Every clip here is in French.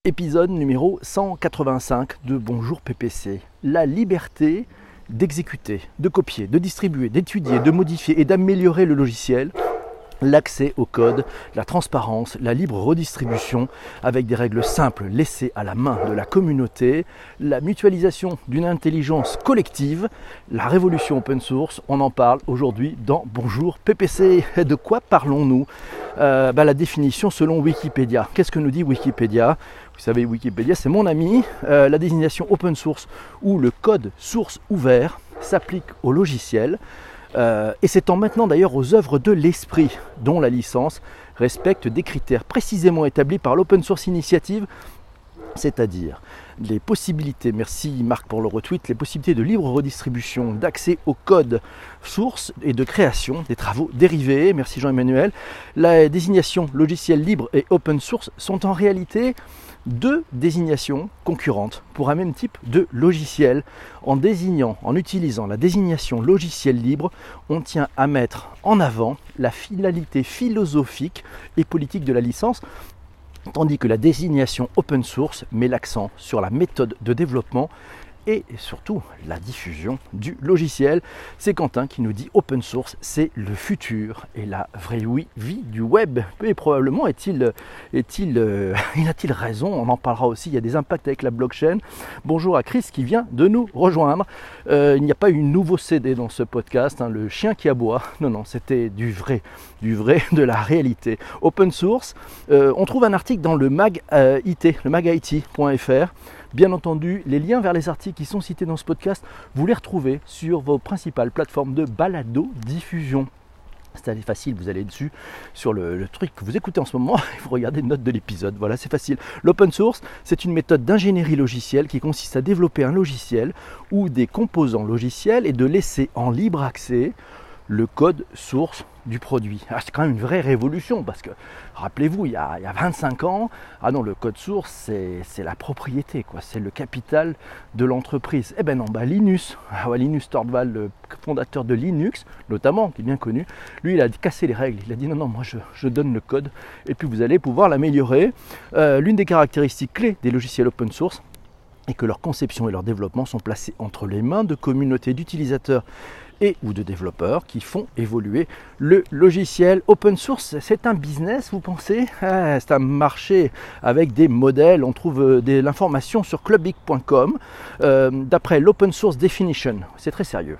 Épisode numéro 185 de Bonjour PPC. La liberté d'exécuter, de copier, de distribuer, d'étudier, de modifier et d'améliorer le logiciel. L'accès au code, la transparence, la libre redistribution avec des règles simples laissées à la main de la communauté, la mutualisation d'une intelligence collective, la révolution open source, on en parle aujourd'hui dans Bonjour PPC. De quoi parlons-nous ? La définition selon Wikipédia. Qu'est-ce que nous dit Wikipédia ? Vous savez, Wikipédia, c'est mon ami. La désignation open source ou le code source ouvert s'applique au logiciel. Et s'étend maintenant d'ailleurs aux œuvres de l'esprit, dont la licence respecte des critères précisément établis par l'Open Source Initiative, c'est-à-dire les possibilités, merci Marc pour le retweet, les possibilités de libre redistribution, d'accès au code source et de création des travaux dérivés, merci Jean-Emmanuel. La désignation logiciel libre et open source sont en réalité deux désignations concurrentes pour un même type de logiciel. En utilisant la désignation logiciel libre, on tient à mettre en avant la finalité philosophique et politique de la licence, tandis que la désignation open source met l'accent sur la méthode de développement et surtout la diffusion du logiciel. C'est Quentin qui nous dit open source, c'est le futur et la vraie vie du web. Et probablement a-t-il raison, on en parlera aussi, il y a des impacts avec la blockchain. Bonjour à Chris qui vient de nous rejoindre. Il n'y a pas eu un nouveau CD dans ce podcast, le chien qui aboie. Non, c'était du vrai, de la réalité. Open source, on trouve un article dans le mag IT, le magit.fr. Bien entendu, les liens vers les articles qui sont cités dans ce podcast, vous les retrouvez sur vos principales plateformes de balado-diffusion. C'est assez facile, vous allez dessus sur le truc que vous écoutez en ce moment et vous regardez les notes de l'épisode. Voilà, c'est facile. L'open source, c'est une méthode d'ingénierie logicielle qui consiste à développer un logiciel ou des composants logiciels et de laisser en libre accès le code source du produit. C'est quand même une vraie révolution parce que, rappelez-vous, il y a 25 ans, le code source, c'est la propriété, c'est le capital de l'entreprise. Linus Torvald, le fondateur de Linux, notamment, qui est bien connu, lui, il a cassé les règles. Il a dit non, moi je donne le code et puis vous allez pouvoir l'améliorer. L'une des caractéristiques clés des logiciels open source, et que leur conception et leur développement sont placés entre les mains de communautés d'utilisateurs et ou de développeurs qui font évoluer le logiciel. Open source, c'est un business, vous pensez ? C'est un marché avec des modèles. On trouve l'information sur clubic.com d'après l'Open Source Definition. C'est très sérieux.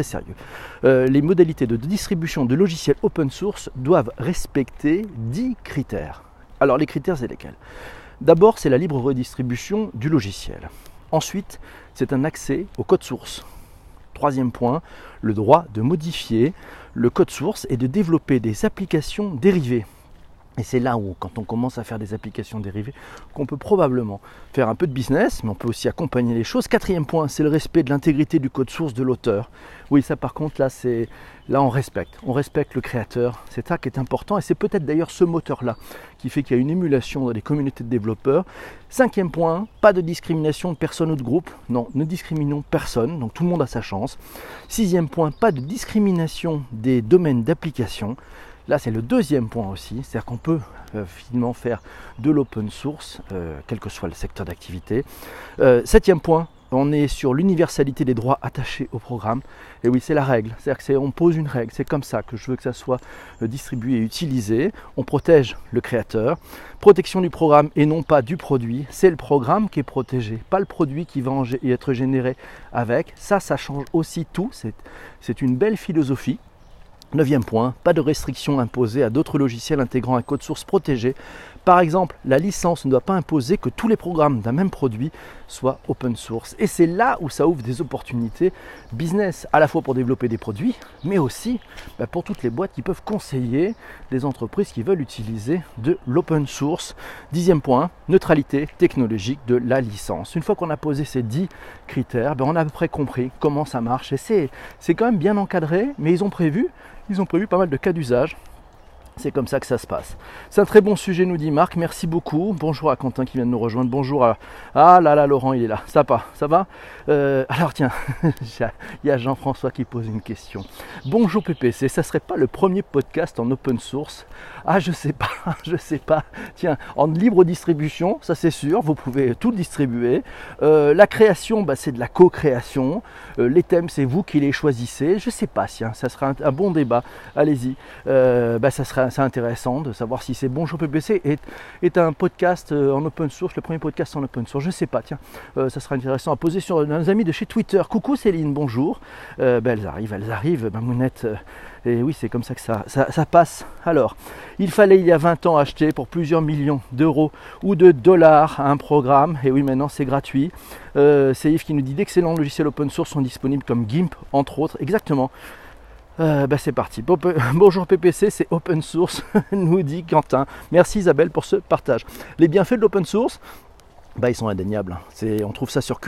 Les modalités de distribution de logiciels open source doivent respecter 10 critères. Alors les critères, c'est lesquels ? D'abord, c'est la libre redistribution du logiciel. Ensuite, c'est un accès au code source. Troisième point, le droit de modifier le code source et de développer des applications dérivées. Et c'est là où, quand on commence à faire des applications dérivées, qu'on peut probablement faire un peu de business, mais on peut aussi accompagner les choses. Quatrième point, c'est le respect de l'intégrité du code source de l'auteur. Oui, ça par contre, là on respecte le créateur. C'est ça qui est important et c'est peut-être d'ailleurs ce moteur-là qui fait qu'il y a une émulation dans les communautés de développeurs. Cinquième point, pas de discrimination de personne ou de groupe. Non, ne discriminons personne, donc tout le monde a sa chance. Sixième point, pas de discrimination des domaines d'application. Là, c'est le deuxième point aussi, c'est-à-dire qu'on peut finalement faire de l'open source, quel que soit le secteur d'activité. Septième point, on est sur l'universalité des droits attachés au programme. Et oui, c'est la règle, c'est-à-dire qu'on pose une règle, c'est comme ça que je veux que ça soit distribué et utilisé. On protège le créateur. Protection du programme et non pas du produit. C'est le programme qui est protégé, pas le produit qui va être généré avec. Ça change aussi tout, c'est une belle philosophie. Neuvième point, pas de restrictions imposées à d'autres logiciels intégrant un code source protégé. Par exemple, la licence ne doit pas imposer que tous les programmes d'un même produit soient open source. Et c'est là où ça ouvre des opportunités business, à la fois pour développer des produits, mais aussi pour toutes les boîtes qui peuvent conseiller des entreprises qui veulent utiliser de l'open source. Dixième point, neutralité technologique de la licence. Une fois qu'on a posé ces 10 critères, on a à peu près compris comment ça marche. Et c'est quand même bien encadré, mais ils ont prévu pas mal de cas d'usage C'est comme ça que ça se passe. C'est un très bon sujet, nous dit Marc. Merci beaucoup. Bonjour à Quentin qui vient de nous rejoindre. Bonjour à... Ah là là, Laurent, il est là. Ça va alors tiens, il y a Jean-François qui pose une question. Bonjour PPC, ça serait pas le premier podcast en open source? Ah, je sais pas. Tiens, en libre distribution, ça c'est sûr, vous pouvez tout distribuer. La création, c'est de la co-création. Les thèmes, c'est vous qui les choisissez. Je sais pas, tiens, ça sera un bon débat. Allez-y. Ça serait intéressant de savoir si c'est Bonjour PPC est un podcast en open source, le premier podcast en open source. Je sais pas, tiens, ça sera intéressant à poser sur nos amis de chez Twitter. Coucou Céline, bonjour. Elles arrivent, Mamounette. Et oui, c'est comme ça que ça passe. Alors, il fallait il y a 20 ans acheter pour plusieurs millions d'euros ou de dollars un programme. Et oui, maintenant c'est gratuit. C'est Yves qui nous dit d'excellents logiciels open source sont disponibles comme GIMP, entre autres. Exactement. C'est parti. Bonjour PPC, c'est open source, nous dit Quentin. Merci Isabelle pour ce partage. Les bienfaits de l'open source, ils sont indéniables. On trouve ça sur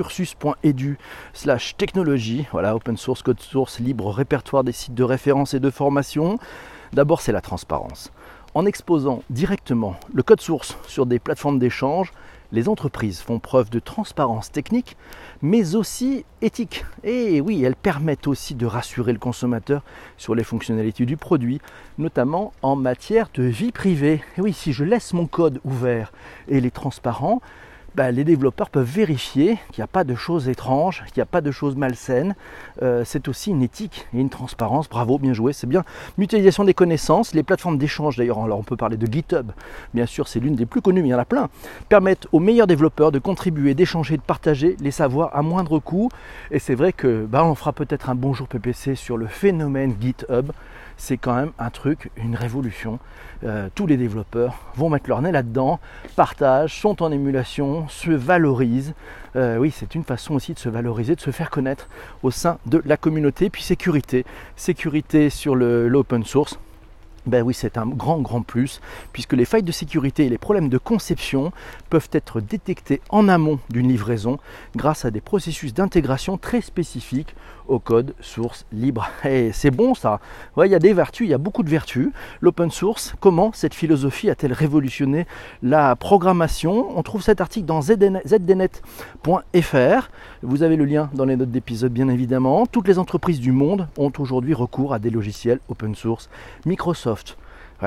cursus.edu/technologie. Voilà, open source, code source, libre répertoire des sites de référence et de formation. D'abord, c'est la transparence. En exposant directement le code source sur des plateformes d'échange, les entreprises font preuve de transparence technique, mais aussi éthique. Et oui, elles permettent aussi de rassurer le consommateur sur les fonctionnalités du produit, notamment en matière de vie privée. Et oui, si je laisse mon code ouvert et il est transparent, les développeurs peuvent vérifier qu'il n'y a pas de choses étranges, qu'il n'y a pas de choses malsaines. C'est aussi une éthique et une transparence. Bravo, bien joué, c'est bien. Mutualisation des connaissances, les plateformes d'échange d'ailleurs, alors on peut parler de GitHub, bien sûr c'est l'une des plus connues, mais il y en a plein, permettent aux meilleurs développeurs de contribuer, d'échanger, de partager les savoirs à moindre coût. Et c'est vrai que on fera peut-être un Bonjour PPC sur le phénomène GitHub. C'est quand même un truc, une révolution. Tous les développeurs vont mettre leur nez là-dedans, partagent, sont en émulation, se valorisent. Oui, c'est une façon aussi de se valoriser, de se faire connaître au sein de la communauté. Puis sécurité sur l'open source. Oui, c'est un grand plus, puisque les failles de sécurité et les problèmes de conception peuvent être détectés en amont d'une livraison grâce à des processus d'intégration très spécifiques au code source libre. Et c'est bon ça, il y a des vertus, il y a beaucoup de vertus. L'open source, comment cette philosophie a-t-elle révolutionné la programmation? On trouve cet article dans zdnet.fr. Vous avez le lien dans les notes d'épisode bien évidemment. Toutes les entreprises du monde ont aujourd'hui recours à des logiciels open source. Microsoft,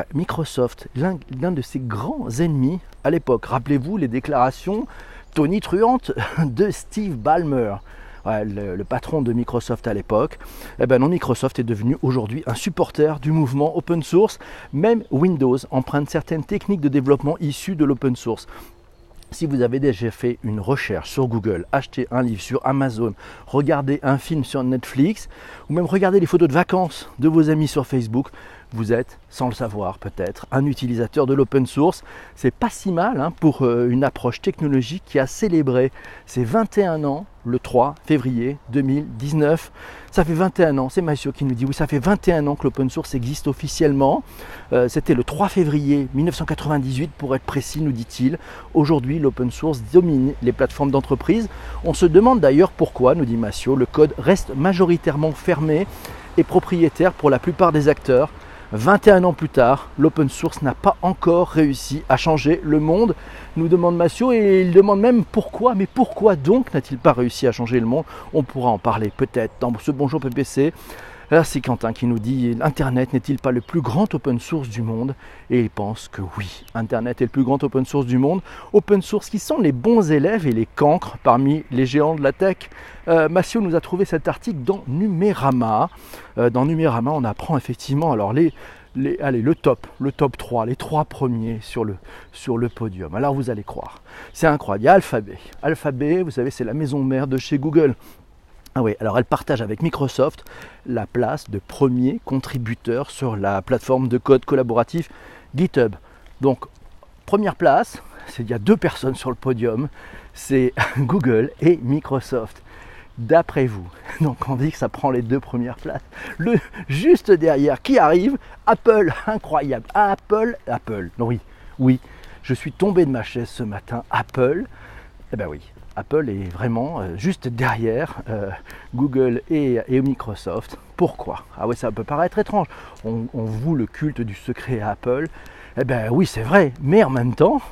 l'un de ses grands ennemis à l'époque. Rappelez-vous les déclarations tonitruantes de Steve Ballmer. Le patron de Microsoft à l'époque. Non, Microsoft est devenu aujourd'hui un supporter du mouvement open source. Même Windows emprunte certaines techniques de développement issues de l'open source. Si vous avez déjà fait une recherche sur Google, acheté un livre sur Amazon, regardé un film sur Netflix, ou même regardé les photos de vacances de vos amis sur Facebook, vous êtes, sans le savoir peut-être, un utilisateur de l'open source. C'est pas si mal pour une approche technologique qui a célébré ses 21 ans le 3 février 2019. Ça fait 21 ans, c'est Mathieu qui nous dit, oui, ça fait 21 ans que l'open source existe officiellement. C'était le 3 février 1998 pour être précis, nous dit-il. Aujourd'hui, l'open source domine les plateformes d'entreprise. On se demande d'ailleurs pourquoi, nous dit Mathieu, le code reste majoritairement fermé et propriétaire pour la plupart des acteurs. 21 ans plus tard, l'open source n'a pas encore réussi à changer le monde, nous demande Mathieu, et il demande même pourquoi, mais pourquoi donc n'a-t-il pas réussi à changer le monde? On pourra en parler peut-être dans ce Bonjour PPC. Là, c'est Quentin qui nous dit « Internet n'est-il pas le plus grand open source du monde ?» Et il pense que oui, Internet est le plus grand open source du monde. Open source qui sont les bons élèves et les cancres parmi les géants de la tech. Mathieu nous a trouvé cet article dans Numérama. Dans Numérama, on apprend effectivement alors le top 3, les 3 premiers sur le podium. Alors vous allez croire, c'est incroyable. Il y a Alphabet. Alphabet, vous savez, c'est la maison mère de chez Google. Ah oui, alors elle partage avec Microsoft la place de premier contributeur sur la plateforme de code collaboratif GitHub. Donc, première place, il y a 2 personnes sur le podium, c'est Google et Microsoft. D'après vous, donc on dit que ça prend les 2 premières places. Juste derrière, qui arrive? Apple, incroyable. Apple, non, oui, je suis tombé de ma chaise ce matin. Apple Eh bien oui, Apple est vraiment juste derrière Google et Microsoft. Pourquoi? Ah oui, ça peut paraître étrange. On voue le culte du secret à Apple. Eh bien oui, c'est vrai, mais en même temps,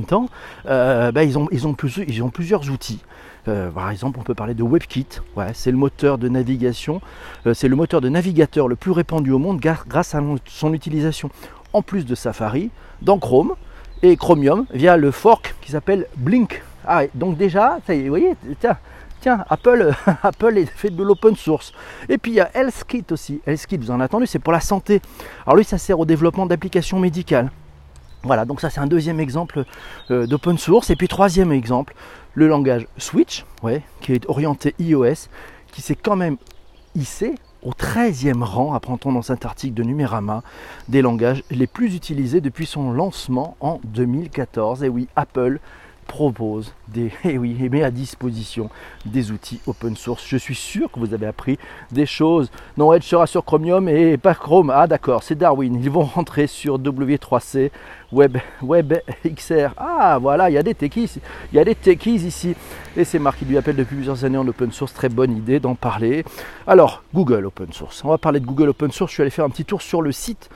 ils ont plusieurs outils. Par exemple, on peut parler de WebKit. Ouais, c'est le moteur de navigation, c'est le moteur de navigateur le plus répandu au monde grâce à son utilisation en plus de Safari dans Chrome et Chromium via le fork qui s'appelle Blink. Ah, donc déjà, ça y est, vous voyez, tiens, Apple fait de l'open source. Et puis il y a HealthKit aussi. HealthKit, vous en avez entendu, c'est pour la santé. Alors lui, ça sert au développement d'applications médicales. Voilà, donc ça c'est un deuxième exemple d'open source. Et puis troisième exemple, le langage Switch, qui est orienté iOS, qui s'est quand même hissé au 13e rang, apprend-on dans cet article de Numérama, des langages les plus utilisés depuis son lancement en 2014. Et oui, Apple propose et met à disposition des outils open source. Je suis sûr que vous avez appris des choses. Non, Edge sera sur Chromium et pas Chrome. Ah d'accord, c'est Darwin. Ils vont rentrer sur W3C, WebXR. Ah voilà, il y a des techies ici. Et c'est Marc qui lui appelle depuis plusieurs années en open source. Très bonne idée d'en parler. Alors, Google open source. On va parler de Google open source. Je suis allé faire un petit tour sur le site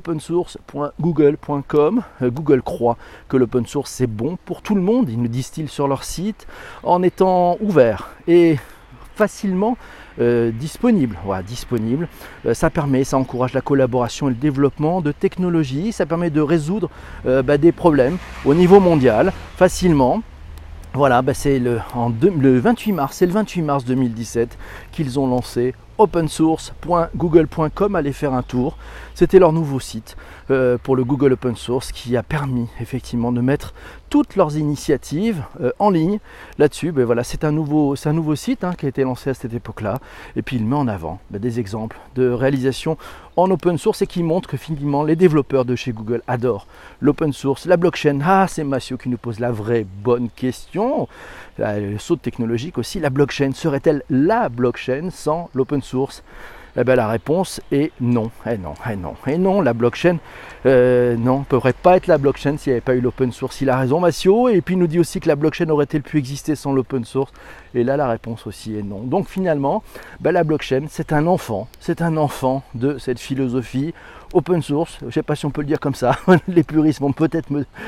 opensource.google.com. Google croit que l'open source c'est bon pour tout le monde. Ils nous disent-ils sur leur site en étant ouvert et facilement disponible. Voilà, disponible. Ça encourage la collaboration et le développement de technologies. Ça permet de résoudre des problèmes au niveau mondial facilement. Voilà, c'est le 28 mars 2017 qu'ils ont lancé opensource.google.com. Allez faire un tour. C'était leur nouveau site pour le Google Open Source qui a permis effectivement de mettre toutes leurs initiatives en ligne là-dessus. Voilà, c'est un nouveau site qui a été lancé à cette époque-là. Et puis il met en avant des exemples de réalisation en open source et qui montrent que finalement les développeurs de chez Google adorent l'open source, la blockchain. Ah, c'est Massio qui nous pose la vraie bonne question. Le saut technologique aussi. La blockchain serait-elle la blockchain sans l'open source? La réponse est non. Et non, la blockchain ne pourrait pas être la blockchain s'il n'y avait pas eu l'open source. Il a raison, Massio. Et puis il nous dit aussi que la blockchain aurait-elle pu exister sans l'open source? Et là, la réponse aussi est non. Donc finalement, la blockchain, c'est un enfant de cette philosophie open source. Je ne sais pas si on peut le dire comme ça. Les puristes vont peut-être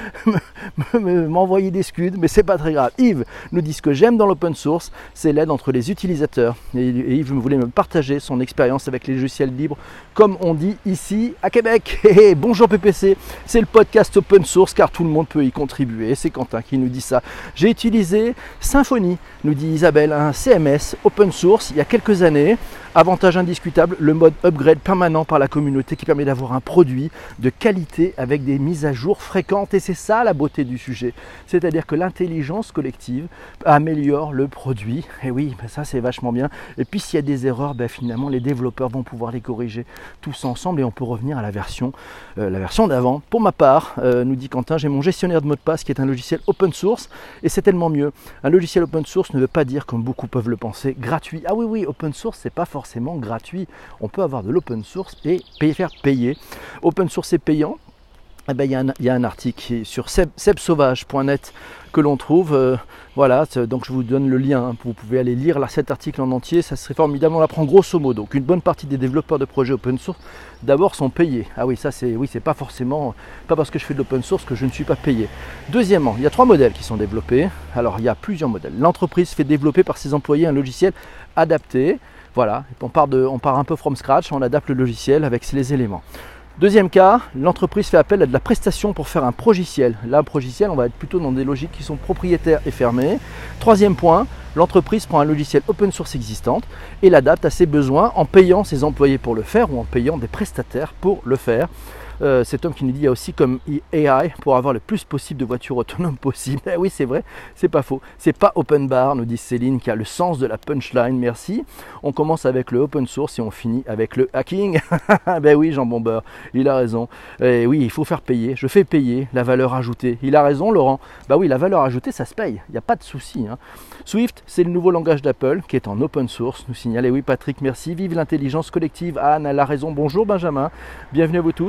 m'envoyer des scuds, mais c'est pas très grave. Yves nous dit ce que j'aime dans l'open source, c'est l'aide entre les utilisateurs. Et Yves voulait me partager son expérience avec les logiciels libres, comme on dit ici à Québec. Et bonjour PPC, c'est le podcast open source car tout le monde peut y contribuer. C'est Quentin qui nous dit ça. J'ai utilisé Symfony, nous dit Isabelle, un CMS open source il y a quelques années. Avantage indiscutable, le mode upgrade permanent par la communauté qui permet d'avoir un produit de qualité avec des mises à jour fréquentes. Et c'est ça la beauté du sujet. C'est-à-dire que l'intelligence collective améliore le produit. Et oui, ça c'est vachement bien. Et puis s'il y a des erreurs, finalement les développeurs vont pouvoir les corriger tous ensemble et on peut revenir à la version d'avant. Pour ma part, nous dit Quentin, j'ai mon gestionnaire de mots de passe qui est un logiciel open source et c'est tellement mieux. Un logiciel open source ne veut pas dire, comme beaucoup peuvent le penser, gratuit. Ah oui, open source c'est pas forcément gratuit. On peut avoir de l'open source et faire payer. Open source est payant. Il y a un article qui est sur sebsauvage.net que l'on trouve. Voilà, donc je vous donne le lien. Vous pouvez aller lire cet article en entier. Ça serait formidable. On l'apprend grosso modo. Donc une bonne partie des développeurs de projets open source d'abord sont payés. Ah oui, c'est pas forcément pas parce que je fais de l'open source que je ne suis pas payé. Deuxièmement, il y a 3 modèles qui sont développés. Alors il y a plusieurs modèles. L'entreprise fait développer par ses employés un logiciel adapté. Voilà, on part un peu from scratch, on adapte le logiciel avec les éléments. Deuxième cas, l'entreprise fait appel à de la prestation pour faire un progiciel. Là, un progiciel, on va être plutôt dans des logiques qui sont propriétaires et fermées. Troisième point, l'entreprise prend un logiciel open source existant et l'adapte à ses besoins en payant ses employés pour le faire ou en payant des prestataires pour le faire. Cet homme qui nous dit il y a aussi comme AI pour avoir le plus possible de voitures autonomes possible. Eh oui, c'est vrai, c'est pas faux. C'est pas open bar, nous dit Céline, qui a le sens de la punchline. Merci. On commence avec le open source et on finit avec le hacking. Ben oui, Jean Bomber, il a raison. Et oui, il faut faire payer. Je fais payer la valeur ajoutée. Il a raison, Laurent. Bah oui, la valeur ajoutée, ça se paye. Il n'y a pas de souci. Swift, c'est le nouveau langage d'Apple qui est en open source. Nous signale. Et oui, Patrick, merci. Vive l'intelligence collective. Anne, elle a raison. Bonjour Benjamin. Bienvenue à vous tous.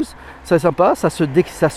c'est sympa, ça se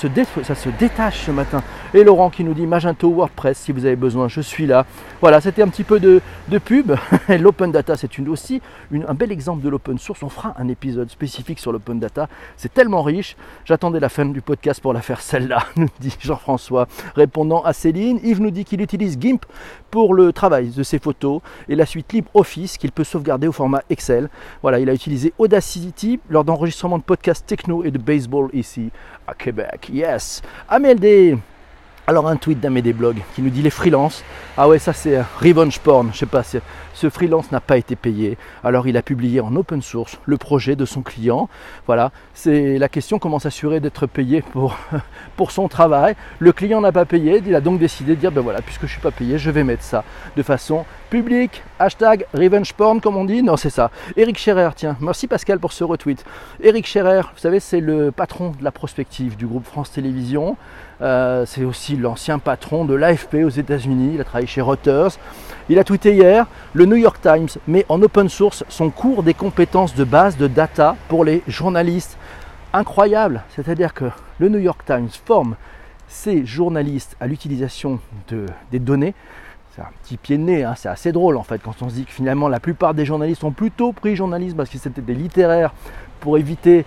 détache ce matin. Et Laurent qui nous dit Magento WordPress si vous avez besoin, je suis là. Voilà, c'était un petit peu de pub. L'open data, c'est aussi un bel exemple de l'open source. On fera un épisode spécifique sur l'open data. C'est tellement riche. J'attendais la fin du podcast pour la faire celle-là, nous dit Jean-François, répondant à Céline. Yves nous dit qu'il utilise GIMP pour le travail de ses photos et la suite LibreOffice qu'il peut sauvegarder au format Excel. Voilà, il a utilisé Audacity lors d'enregistrement de podcasts techno et de baseball ici à Québec. Yes. AMLD. Alors un tweet d'Amédée Blog qui nous dit les freelances. Ah ouais, ça c'est revenge porn, je sais pas, ce freelance n'a pas été payé. Alors il a publié en open source le projet de son client. Voilà, c'est la question, comment s'assurer d'être payé pour son travail. Le client n'a pas payé, il a donc décidé de dire ben voilà, puisque je suis pas payé, je vais mettre ça de façon publique. Hashtag revenge porn comme on dit. Non, c'est ça. Eric Scherer, tiens, merci Pascal pour ce retweet. Eric Scherer, vous savez, c'est le patron de la prospective du groupe France Télévisions. C'est aussi l'ancien patron de l'AFP aux États-Unis. Il a travaillé chez Reuters. Il a tweeté hier, le New York Times met en open source son cours des compétences de base de data pour les journalistes. Incroyable, c'est-à-dire que le New York Times forme ses journalistes à l'utilisation des données. C'est un petit pied de nez, hein. C'est assez drôle en fait quand on se dit que finalement la plupart des journalistes ont plutôt pris journalisme parce que c'était des littéraires pour éviter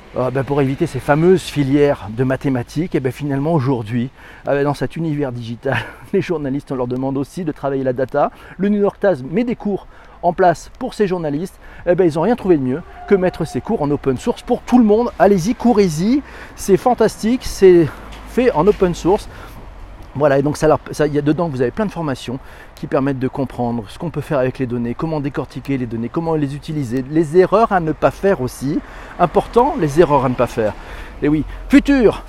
ces fameuses filières de mathématiques. Et bien finalement aujourd'hui, dans cet univers digital, les journalistes, on leur demande aussi de travailler la data. Le New York Times met des cours en place pour ces journalistes. Ils n'ont rien trouvé de mieux que mettre ces cours en open source pour tout le monde. Allez-y, courez-y, c'est fantastique, c'est fait en open source. Voilà, et donc dedans vous avez plein de formations qui permettent de comprendre ce qu'on peut faire avec les données, comment décortiquer les données, comment les utiliser, les erreurs à ne pas faire aussi. Important, les erreurs à ne pas faire. Et oui, Futurs,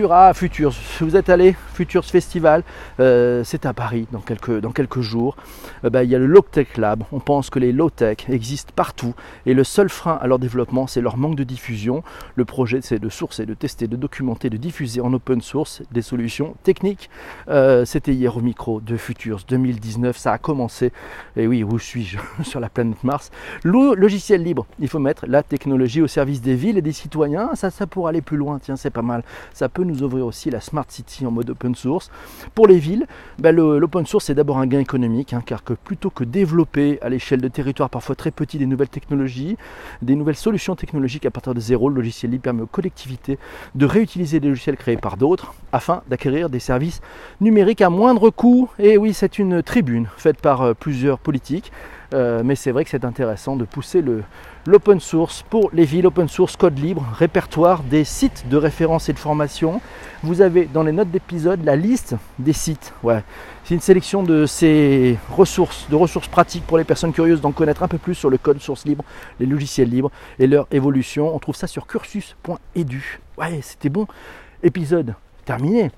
vous êtes allé, Futurs Festival, c'est à Paris dans quelques jours. Il y a le Low Tech Lab, on pense que les low tech existent partout et le seul frein à leur développement c'est leur manque de diffusion. Le projet c'est de sourcer, de tester, de documenter, de diffuser en open source des solutions techniques. C'était hier au micro de Futurs 2019, ça a commencé, et oui, où suis-je sur la planète Mars. Le logiciel libre, il faut mettre la technologie au service des villes et des citoyens, ça pourrait aller plus loin. Tiens, c'est pas mal. Ça peut nous ouvrir aussi la Smart City en mode open source. Pour les villes, l'open source c'est d'abord un gain économique, car plutôt que développer à l'échelle de territoires parfois très petits des nouvelles technologies, des nouvelles solutions technologiques à partir de zéro, le logiciel libre permet aux collectivités de réutiliser des logiciels créés par d'autres afin d'acquérir des services numériques à moindre coût. Et oui, c'est une tribune faite par plusieurs politiques. Mais c'est vrai que c'est intéressant de pousser l'open source pour les villes, open source, code libre, répertoire des sites de référence et de formation. Vous avez dans les notes d'épisode la liste des sites. Ouais. C'est une sélection de ces ressources pratiques pour les personnes curieuses d'en connaître un peu plus sur le code source libre, les logiciels libres et leur évolution. On trouve ça sur cursus.edu. Ouais, c'était bon. Épisode terminé.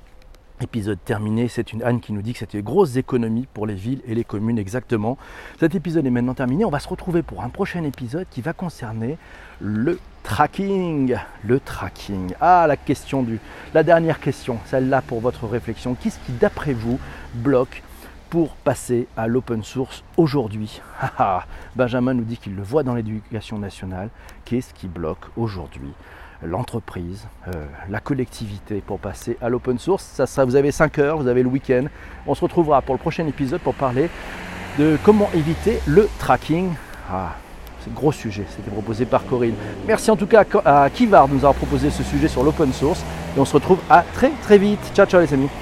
C'est une Anne qui nous dit que c'était une grosse économie pour les villes et les communes exactement. Cet épisode est maintenant terminé. On va se retrouver pour un prochain épisode qui va concerner le tracking. Ah, la dernière question, celle-là pour votre réflexion. Qu'est-ce qui, d'après vous, bloque pour passer à l'open source aujourd'hui? Benjamin nous dit qu'il le voit dans l'éducation nationale. Qu'est-ce qui bloque aujourd'hui l'entreprise, la collectivité pour passer à l'open source? Ça, vous avez 5 heures, vous avez le week-end. On se retrouvera pour le prochain épisode pour parler de comment éviter le tracking. C'est un gros sujet, c'était proposé par Corinne. Merci en tout cas à Kivard de nous avoir proposé ce sujet sur l'open source et on se retrouve à très très vite. Ciao les amis.